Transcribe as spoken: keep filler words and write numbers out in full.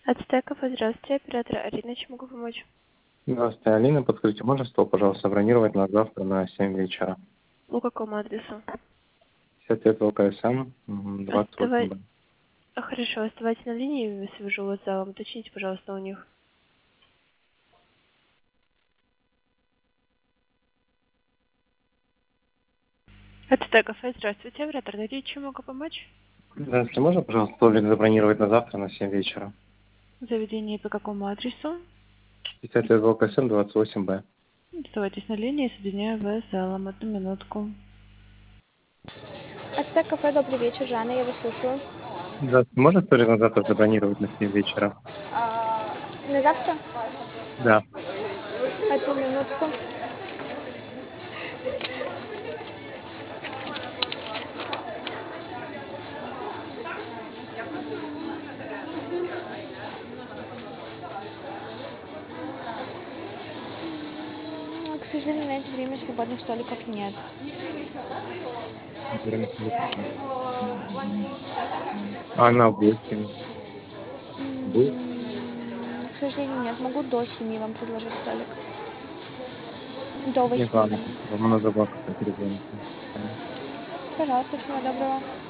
От стеков, здравствуйте, оператор Арина, чем могу помочь? Здравствуйте, Алина. Подскажите, можно стол, пожалуйста, бронировать на завтра на семь вечера? По какому адресу? пятьдесят лет ЛКСМ, м, двадцать восемь Оставай... Б. А, Хорошо, оставайтесь на линии, я свяжу вас с залом. Уточните, пожалуйста, у них. От стеков, здравствуйте, оператор Арина, чем могу помочь? Здравствуйте, можно, пожалуйста, столик забронировать на завтра на семь вечера? Заведение по какому адресу? пятьдесят лет ЛКСМ, двадцать восемь Б. Оставайтесь на линии, соединяю вас с залом. Одну минутку. От стек кафе, добрый вечер, Жанна, я вас слушаю. Здравствуйте, можно столик на завтра забронировать на семь вечера? А, на завтра? Да. Одну минутку. К сожалению, на это время свободных столиков нет. Время столиков нет. А на восемь? Будет? М, К сожалению, нет. Могу до семи вам предложить столик. До Нет, восьми, да. ладно, спасибо. Мы на забавку перезвоните. Пожалуйста, всего доброго.